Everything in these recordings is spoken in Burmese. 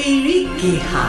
တိရိကေဟာ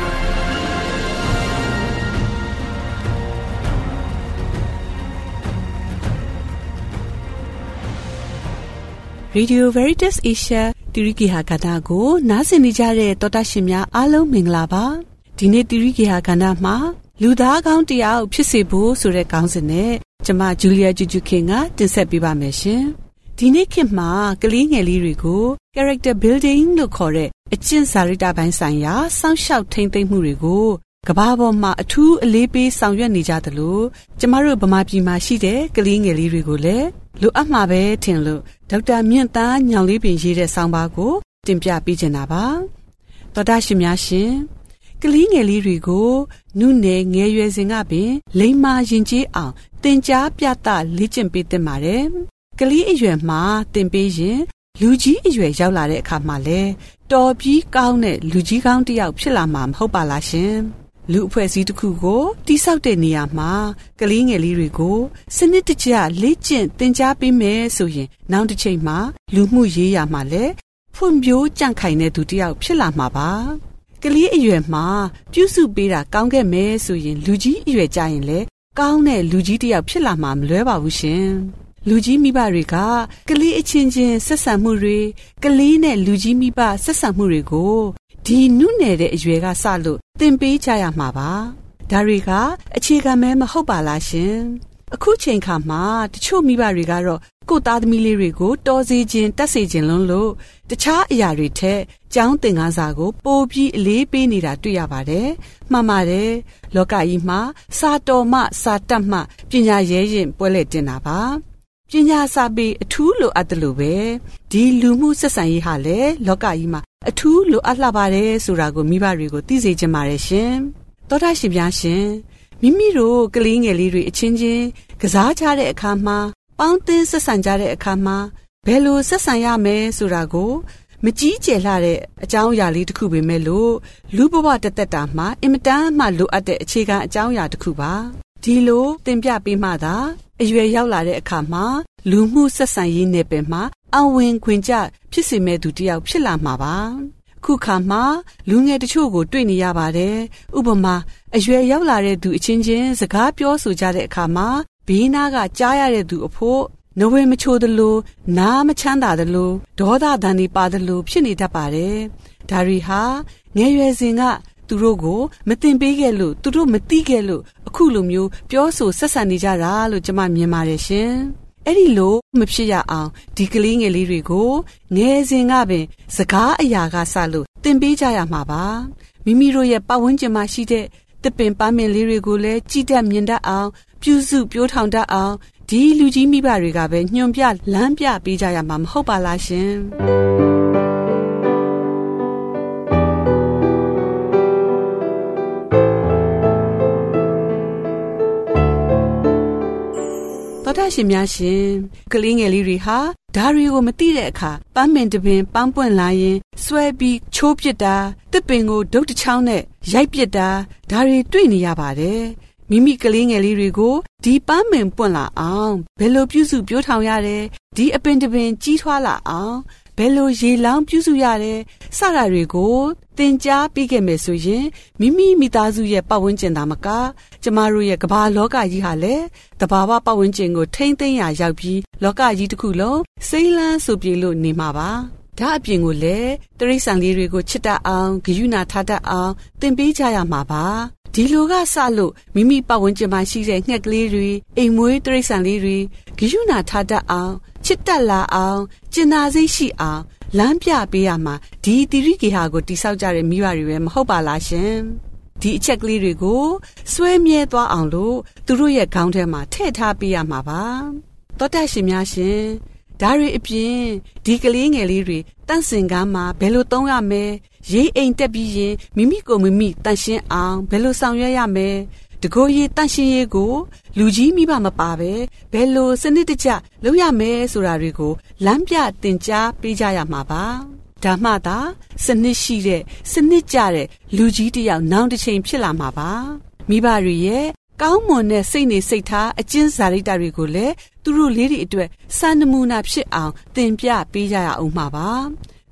Radio Veritas Asia တိရိကေဟာကဏ္ဍကိုနားဆင်နေကြတဲ့သောတာရှင်များအားလုံးမင်္ဂလာပါဒီနေ့တိရိကေဟာကဏ္ဍမှာလူသားကောင်းတရားကိုဖြစ်စေဖို့ဆိုတဲ့ခေါင်းစဉ်နဲ့ကျွန်မဂျူလီယာဂျူဂျူခင်ကတင်ဆက်ပေးပါမယ်ရှင်ဒီနေ့ခေတ်မှာကလေးငယ်လေးတွေကို character building လို့ခေါ်တဲ့အကျင့်စာရိတ္တပိုင်းဆိုင်ရာစောင့်ရှောက်ထိန်းသိမ်းမှုတွေကိုကမ္ဘာပေါ်မှာအထူးအလေးပေးဆောင်ရွက်နေကြသလိုကျမတို့ဗမာပြည်မှာရှိတဲ့ကလေးငယ်လေးတွေကိုလည်းလိုအပ်မှာပဲထင်လို့ဒေါက်တာမြင့်သားညောင်လေးပင်ရေးတဲ့ဆောင်းပါးကိုတင်ပြပေးချင်တာပါသောတာရှင်များရှင်ကလေးငယ်လေးတွေကိုနုနယ်ငယ်ရွယ်စဉ်ကပင်လိမ္မာရင်ကျေးအောင်သင်ကြားပြသလေ့ကျင့်ပေးသင့်ပါတယ်ကလေးအရွယ်မှာသင်ပေးရင်လူကြီးအရွယ်ရောက်လာတဲ့အခါမှာလဲတော်ပြီးကောင်းတဲ့လူကြီးကောင်းတစ်ယောက်ဖြစ်လာမှာမဟုတ်ပါလားရှင်လူအဖွဲ့အစည်းတစ်ခုကိုတိဆောက်တဲ့နေရာမှာကလေးငယ်လေးတွေကိုစနစ်တကျလေ့ကျင့်သင်ကြားပေးမယ်ဆိုရင်နောက်တစ်ချိန်မှာလူမှုရေးရာမှာလဲဖွံ့ဖြိုးကြံ့ခိုင်တဲ့သူတစ်ယောက်ဖြစ်လာမှာပါကလေးအရွယ်မှာပြုစုပေးတာကောင်းခဲ့မယ်ဆိုရင်လူကြီးအရွယ်ကြရင်လဲကောင်းတဲ့လူကြီးတစ်ယောက်ဖြစ်လာမှာမလွဲပါဘူးရှင်လူကြီးမိဘတွေကကလေးအချင်းချင်းဆက်ဆံမှုတွေကလေးနဲ့လူကြီးမိဘဆက်ဆံမှုတွေကိုဒီနုနယ်တဲ့အရွယ်ကစလို့သင်ပေးကြရမှာပါဒါတွေကအခြေခံမဲမဟုတ်ပါလားရှင်အခုချိန်ခါမှာတချို့မိဘတွေကတော့ကိုယ့်သားသမီးလေးတွေကိုတော်စေခြင်းတက်စေခြင်းလုံးလို့တခြားအရာတွေထက်ကျောင်းသင်ခန်းစာကိုပိုပြီးအလေးပေးနေတာတွေ့ရပါတယ်မှန်ပါတယ်လောကကြီးမှာစာတော်မှစာတတ်မှပညာရဲရင်ပွဲလက်တင်တာပါပညာစာပေအထူးလိုအပ်တယ်လို့ပဲဒီလူမှုဆက်ဆံရေးဟာလည်းလောကကြီးမှာအထူးလိုအပ်လာပါတယ်ဆိုတာကိုမိဘတွေကိုသိစေချင်ပါတယ်ရှင်သောတာရှင်များရှင်မိမိတို့ကလေးငယ်လေးတွေအချင်းချင်းကစားကြတဲ့အခါမှာပေါင်းသင်းဆက်ဆံကြတဲ့အခါမှာဘယ်လိုဆက်ဆံရမယ်ဆိုတာကိုမကြီးကျယ်လှတဲ့အကြောင်းအရာလေးတစ်ခုပဲမဲ့လို့လူဘဝတသက်တာမှာအင်မတန်မှလိုအပ်တဲ့အခြေခံအကြောင်းအရာတစ်ခုပါဒီလိုသင်ပြပေးမှသာအရွယ်ရောက်လာတဲ့အခါမှာလူမှုဆက်ဆံရေးနယ်ပယ်မှာအဝင်ခွင်ကျဖြစ်စေမဲ့သူတစ်ယောက်ဖြစ်လာမှာပါခုခါမှာလူငယ်တချို့ကိုတွေ့နေရပါတယ်ဥပမာအရွယ်ရောက်လာတဲ့သူအချင်းချင်းစကားပြောဆိုကြတဲ့အခါမှာဘေးနားကကြားရတဲ့သူအဖို့နဝေမချိုသလိုနားမချမ်းသာသလိုဒေါသတန်တွေပါသလိုဖြစ်နေတတ်ပါတယ်ဒါတွေဟာငယ်ရွယ်စဉ်ကသူတို့ကိုမသင်ပေးခဲ့လို့သူတို့မသိခဲ့လို့အခုလိုမျိုးပြောဆိုဆက်ဆံနေကြတာလို့ကျွန်မမြင်ပါတယ်ရှင်အဲ့ဒီလိုမဖြစ်ရအောင်ဒီကလေးငယ်လေးတွေကိုငယ်စဉ်ကပင်စကားအရာကစလို့သင်ပေးကြရမှာပါမိမိတို့ရဲ့ပတ်ဝန်းကျင်မှာရှိတဲ့သစ်ပင်ပန်းပင်လေးတွေကိုလည်းကြည်တတ်မြင်တတ်အောင်ပြုစုပျိုးထောင်တတ်အောင်ဒီလူကြီးမိဘတွေကပဲညွှန်ပြလမ်းပြပေးကြရမှာမဟုတ်ပါလားရှင်သောတာရှင်များရှင်ကလေးငယ်လေးတွေဟာဓာရီကိုမသိတဲ့အခါပန်းပင်တပင်ပန်းပွင့်လာရင်ဆွဲပြီးချိုးပစ်တာတစ်ပင်ကိုဒုတ်တစ်ချောင်းနဲ့ရိုက်ပစ်တာဓာရီတွေ့နေရပါတယ်မိမိကလေးငယ်လေးတွေကိုဒီပန်းပင်ပွင့်လာအောင်ဘယ်လိုပြုစုပျိုးထောင်ရတယ်ဒီအပင်တပင်ကြီးထွားလာအောင်ဘယ်လိုရေလောင်းပြုစုရတယ်စတာတွေကိုသင်ကြားပေးခဲ့မယ်ဆိုရင်မိမိမိသားစုရဲ့ပတ်ဝန်းကျင်သာမကကျမတို့ရဲ့ကမ္ဘာလောကကြီးဟာလည်းတဘာဝပတ်ဝန်းကျင်ကိုထိမ့်သိမ်းရာရောက်ပြီးလောကကြီးတစ်ခုလုံးစိမ့်လန်းဆူပြေလို့နေမှာပါဒါအပြင်ကိုလည်းတိရစ္ဆာန်လေးတွေကိုချစ်တတ်အောင်ဂရုဏာထားတတ်အောင်သင်ပေးကြရမှာပါဒီလိုကစလို့မိမိပတ်ဝန်းကျင်မှာရှိတဲ့ငှက်ကလေးတွေအိမ်မွေးတိရစ္ဆာန်လေးတွေဂရုဏာထားတတ်အောင်ချစ်တတ်လာအောင်ကျင်နာစိတ်ရှိအောင်လမ်းပြပေးရမှာဒီတိရိကေဟာကိုတိဆောက်ကြတဲ့မိဘတွေပဲမဟုတ်ပါလားရှင်ဒီအချက်ကလေးတွေကိုစွဲမြဲသွားအောင်လို့သူတို့ရဲ့ခေါင်းထဲမှာထည့်ထားပေးရမှာပါသောတာရှင်များရှင်ဒါတွေအပြင်ဒီကလေးငယ်လေးတွေတန့်စင်ကမ်းမှာဘယ်လိုသုံးရမလဲရေးအိမ်တက်ပြီးရင်မိမိကိုမိမိတန့်ရှင်းအောင်ဘယ်လိုဆောင်ရွက်ရမလဲတကိုယ်ရေးတန့်ရှင်းရေးကိုလူကြီးမိဘမပါပဲဘယ်လိုစနစ်တကျလုပ်ရမယ်ဆိုတာတွေကိုလမ်းပြသင်ကြားပေးကြရမှာပါဒါမှသာစနစ်ရှိတဲ့စနစ်ကျတဲ့လူကြီးတစ်ယောက်နောက်တစ်ချိန်ဖြစ်လာမှာပါမိဘတွေရဲ့ကောင်းမွန်တဲ့စိတ်နေစိတ်ထားအကျဉ်းစာရိတ္တတွေကိုလည်းသူတို့လေးတွေအတွက်စံနမူနာဖြစ်အောင်သင်ပြပေးကြရအောင်မှာပါသူ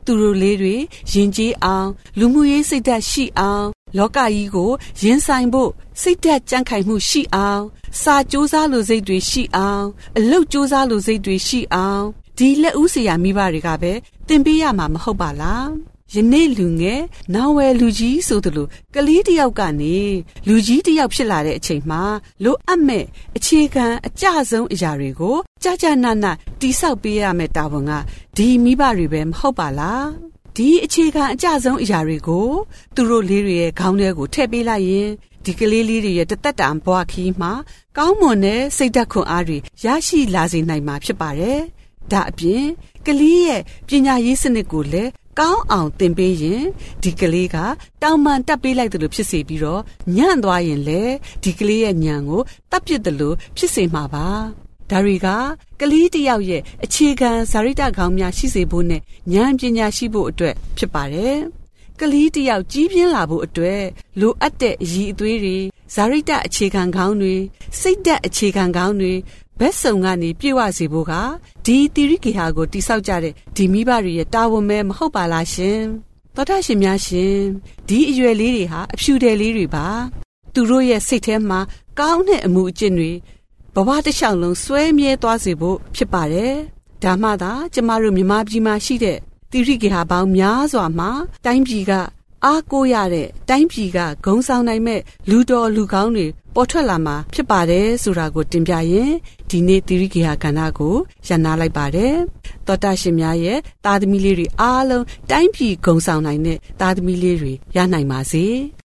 သူတို့လေးတွေယဉ်ကျေးအောင်လူမှုရေးစိတ်ဓာတ်ရှိအောင်လောကကြီးကိုရင်ဆိုင်ဖို့စိတ်ဓာတ်ကြံ့ခိုင်မှုရှိအောင်စာကြိုးစားလိုစိတ်တွေရှိအောင်အလုပ်ကြိုးစားလိုစိတ်တွေရှိအောင်ဒီလက်ဦးစရာမိဘတွေကပဲသင်ပေးရမှာမဟုတ်ပါလားယနေ့လူငယ်နောက်ဝဲလူကြီးဆိုသလိုကလေးတစ်ယောက်ကနေလူကြီးတစ်ယောက်ဖြစ်လာတဲ့အချိန်မှာလိုအပ်မဲ့အခြေခံအကျဆုံးအရာတွေကိုကြာနာနာတိဆောက်ပေးရမယ့်တာဝန်ကဒီမိဘတွေပဲမဟုတ်ပါလားဒီအခြေခံအကျဆုံးအရာတွေကိုသူတို့လေးတွေရဲ့ခေါင်းထဲကိုထည့်ပေးလိုက်ရင်ဒီကလေးလေးတွေရဲ့တသက်တာဘဝခီးမှာကောင်းမွန်တဲ့စိတ်ဓာတ်ခွန်အားတွေရရှိလာစေနိုင်မှာဖြစ်ပါတယ်ဒါအပြင်ကလေးရဲ့ပညာရေးစနစ်ကိုလည်းကောင်းအောင်သင်ပေးရင်ဒီကလေးကတောင်ပန်တက်ပေးလိုက်တယ်လို့ဖြစ်စေပြီးတော့ညံ့သွားရင်လေဒီကလေးရဲ့ညံကိုတပ်ပစ်တယ်လို့ဖြစ်စေမှာပါဒါတွေကကလေးတစ်ယောက်ရဲ့အခြေခံဇာတိတခေါင်းများရှိစေဖို့နဲ့ဉာဏ်ပညာရှိဖို့အတွက်ဖြစ်ပါတယ်ကလေးတစ်ယောက်ကြီးပြင်းလာဖို့အတွက်လိုအပ်တဲ့အရည်အသွေးတွေဇာတိတအခြေခံခေါင်းတွေစိတ်ဓာတ်အခြေခံခေါင်းတွေဘက်စုံကနေပြည့်ဝစေဖို့ကဒီတိရိကေဟာကိုတိဆောက်ကြတဲ့ဒီမိဘတွေရဲ့တာဝန်ပဲမဟုတ်ပါလားရှင်သောတာရှင်များရှင်ဒီအရွယ်လေးတွေဟာအဖြူတယ်လေးတွေပါသူတို့ရဲ့စိတ်ထဲမှာကောင်းတဲ့အမှုအကျင့်တွေဘဝတစ်လျှောက်လုံးစွဲမြဲသွားစေဖို့ဖြစ်ပါတယ်ဒါမှသာကျမတို့မြန်မာပြည်မှာရှိတဲ့တိရိကေဟာပေါင်းများစွာမှာတိုင်းပြည်ကအားကိုးရတဲ့တိုင်းပြည်ကဂုဏ်ဆောင်နိုင်မဲ့လူတော်လူကောင်းတွေပေါ်ထွက်လာမှာဖြစ်ပါတယ်ဆိုတာကိုတင်ပြရင်ဒီနေ့တိရိကေဟာကဏ္ဍကိုရန်နာလိုက်ပါတယ်သောတာရှင်များရဲ့သားသမီးလေးတွေအားလုံးတိုင်းပြည်ဂုဏ်ဆောင်နိုင်တဲ့သားသမီးလေးတွေရနိုင်ပါစေ